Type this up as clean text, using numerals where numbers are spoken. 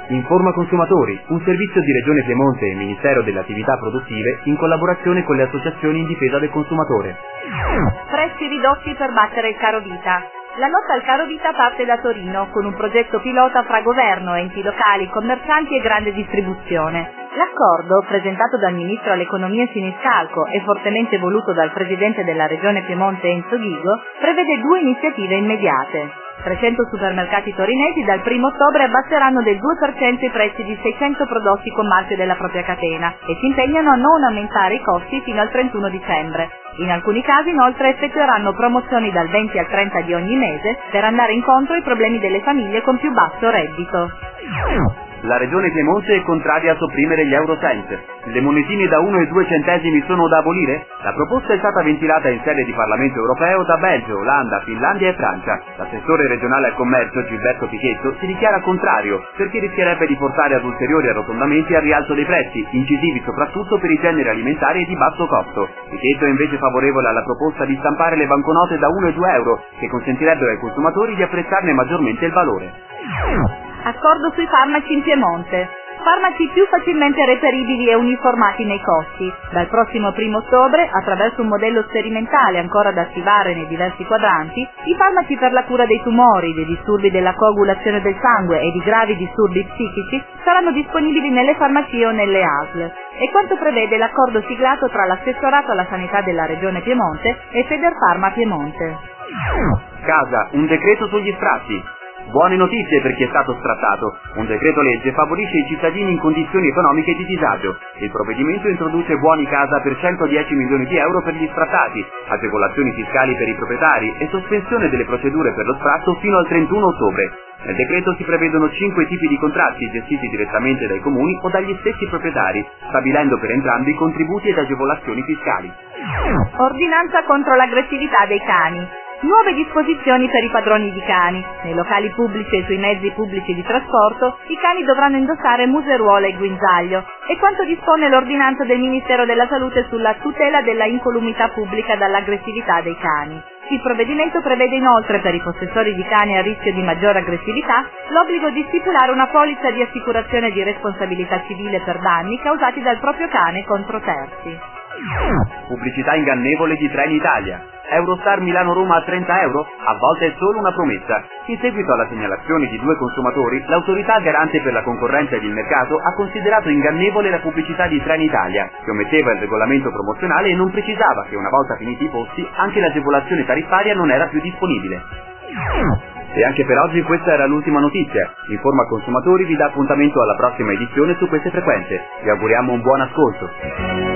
Informa Consumatori, un servizio di Regione Piemonte e Ministero delle Attività Produttive in collaborazione con le associazioni in difesa del consumatore. Prezzi ridotti per battere il caro vita. La lotta al caro vita parte da Torino con un progetto pilota fra governo, enti locali, commercianti e grande distribuzione. L'accordo, presentato dal Ministro all'Economia Siniscalco e fortemente voluto dal Presidente della Regione Piemonte Enzo Ghigo, prevede 2 iniziative immediate. 300 supermercati torinesi dal 1° ottobre abbasseranno del 2% i prezzi di 600 prodotti con marchio della propria catena e si impegnano a non aumentare i costi fino al 31 dicembre. In alcuni casi inoltre effettueranno promozioni dal 20 al 30 di ogni mese per andare incontro ai problemi delle famiglie con più basso reddito. La Regione Piemonte è contraria a sopprimere gli eurocent. Le monetine da 1 e 2 centesimi sono da abolire? La proposta è stata ventilata in sede di Parlamento europeo da Belgio, Olanda, Finlandia e Francia. L'assessore regionale al commercio Gilberto Pichetto si dichiara contrario perché rischierebbe di portare ad ulteriori arrotondamenti al rialzo dei prezzi, incisivi soprattutto per i generi alimentari e di basso costo. Pichetto è invece favorevole alla proposta di stampare le banconote da 1 e 2 euro, che consentirebbero ai consumatori di apprezzarne maggiormente il valore. Accordo sui farmaci in Piemonte. Farmaci più facilmente reperibili e uniformati nei costi. Dal prossimo 1° ottobre, attraverso un modello sperimentale ancora da attivare nei diversi quadranti, i farmaci per la cura dei tumori, dei disturbi della coagulazione del sangue e di gravi disturbi psichici saranno disponibili nelle farmacie o nelle ASL. È quanto prevede l'accordo siglato tra l'Assessorato alla Sanità della Regione Piemonte e Federfarma Piemonte. Casa, un decreto sugli sfratti. Buone notizie per chi è stato sfrattato. Un decreto legge favorisce i cittadini in condizioni economiche di disagio. Il provvedimento introduce buoni casa per 110 milioni di euro per gli sfrattati, agevolazioni fiscali per i proprietari e sospensione delle procedure per lo sfratto fino al 31 ottobre. Nel decreto si prevedono 5 tipi di contratti gestiti direttamente dai comuni o dagli stessi proprietari, stabilendo per entrambi contributi ed agevolazioni fiscali. Ordinanza contro l'aggressività dei cani. Nuove disposizioni per i padroni di cani. Nei locali pubblici e sui mezzi pubblici di trasporto i cani dovranno indossare museruola e guinzaglio. E quanto dispone l'ordinanza del Ministero della Salute sulla tutela della incolumità pubblica dall'aggressività dei cani. Il provvedimento prevede inoltre per i possessori di cani a rischio di maggiore aggressività l'obbligo di stipulare una polizza di assicurazione di responsabilità civile per danni causati dal proprio cane contro terzi. Pubblicità ingannevole di Trenitalia. Eurostar Milano-Roma a 30 euro? A volte è solo una promessa. In seguito alla segnalazione di 2 consumatori, l'autorità garante per la concorrenza ed il mercato ha considerato ingannevole la pubblicità di Trenitalia, che ometteva il regolamento promozionale e non precisava che una volta finiti i posti anche l'agevolazione tariffaria non era più disponibile. E anche per oggi questa era l'ultima notizia. Informa Consumatori vi dà appuntamento alla prossima edizione su queste frequenze. Vi auguriamo un buon ascolto.